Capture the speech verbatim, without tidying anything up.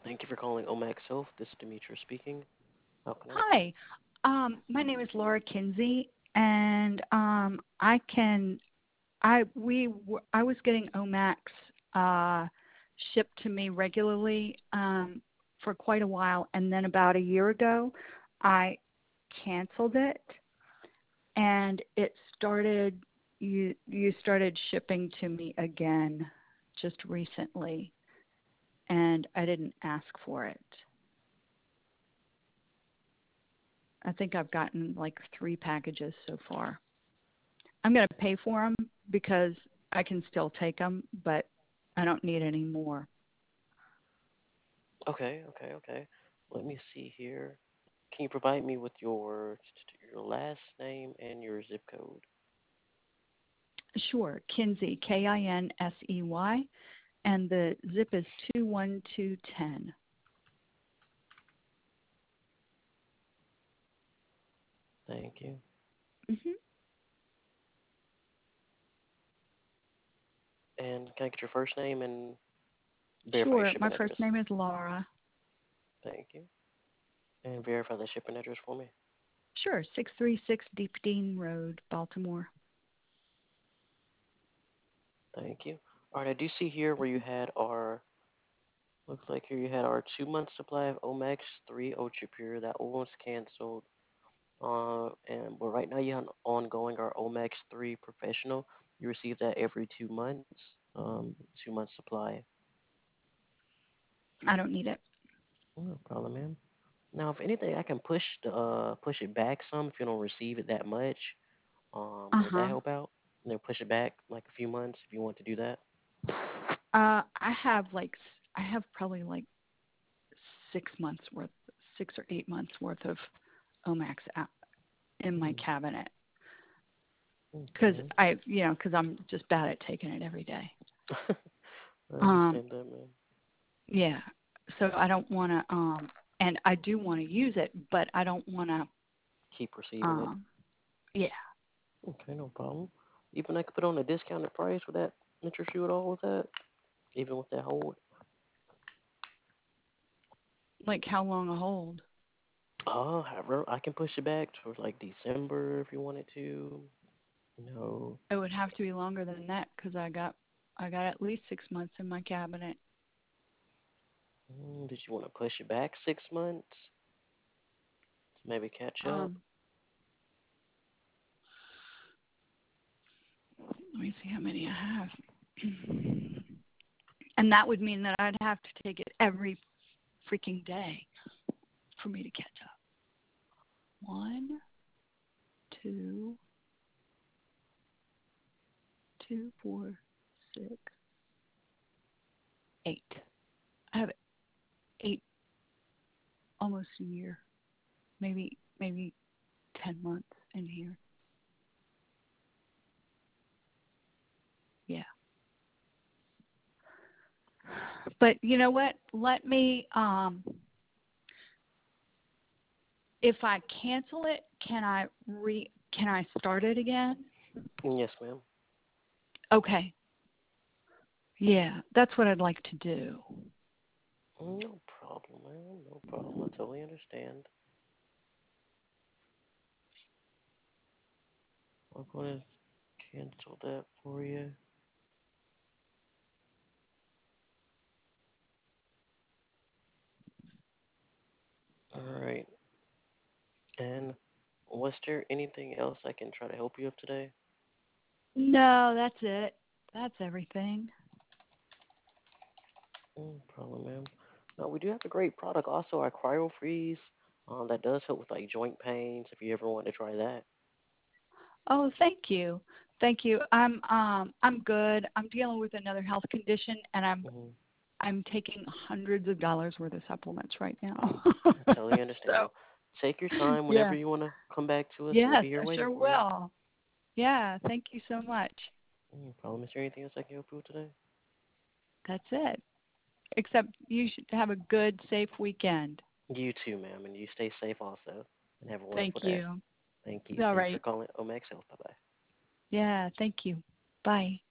Thank you for calling Omax Health. This is Demetra speaking. How can I help you? Hi, um, my name is Laura Kinsey, and um, I can I we w- I was getting Omax uh, shipped to me regularly um, for quite a while, and then about a year ago, I canceled it, and it started you you started shipping to me again just recently, and I didn't ask for it. I think I've gotten like three packages so far. I'm going to pay for them because I can still take them, but I don't need any more. Okay, okay, okay. Let me see here. Can you provide me with your your last name and your zip code? Sure, Kinsey, K I N S E Y, and the zip is two one two one zero. Thank you. Mm-hmm. And can I get your first name and verify your Sure, my shipping first address? name is Laura. Thank you. And verify the shipping address for me. Sure, six three six Deep Dean Road, Baltimore. Thank you. All right, I do see here where you had our looks like here you had our two month supply of Omax three Ultra Pure. That one was canceled. Uh, and but right now you have ongoing our Omax three Professional. You receive that every two months, um, two months supply. I don't need it. No problem, ma'am. Now, if anything, I can push the uh push it back some if you don't receive it that much. Um, would that Uh-huh. help out? And then push it back like a few months if you want to do that. Uh, I have like, s- I have probably like six months worth, six or eight months worth of Omax a- in my Mm, cabinet. Because okay. I, you know, because I'm just bad at taking it every day. I Um, understand that, ma'am. yeah. So I don't want to, um, and I do want to use it, but I don't want to, Keep receiving it. um, yeah, Okay, no problem. Even I could put on a discounted price. Would that interest you at all with that? Even with that hold? like how long a hold? Uh, however, I can push it back towards like December if you wanted to. No. It would have to be longer than that because I got, I got at least six months in my cabinet. Mm, did you want to push it back six months to maybe catch up? Um, Let me see how many I have. And that would mean that I'd have to take it every freaking day for me to catch up. One, two, two, four, six, eight. I have eight, almost a year, maybe maybe ten months in here. Yeah. But you know what? Let me um if I cancel it, can I re can I start it again? Mm, yes, ma'am. Okay. Yeah, that's what I'd like to do. Mm, no problem, man. No problem. I totally understand. I'm going to cancel that for you. All right. And was there anything else I can try to help you with today? No, that's it. That's everything. No problem, ma'am. No, we do have a great product also, our Cryo Freeze. Um, that does help with like joint pains if you ever want to try that. Oh, thank you. Thank you. I'm um I'm good. I'm dealing with another health condition and I'm Hmm. I'm taking hundreds of dollars worth of supplements right now. I totally understand. So, Well, take your time whenever yeah. you want to come back to us. We'll Yes, be here I waiting sure for you. will. Yeah, thank you so much. No problem. Is there anything else I can help you with today? That's it. Except you should have a good, safe weekend. You too, ma'am, and you stay safe also, and have a Thank wonderful day. you. Thank you. All Thank you for right. calling Omax Health. Bye bye. Yeah, thank you. Bye.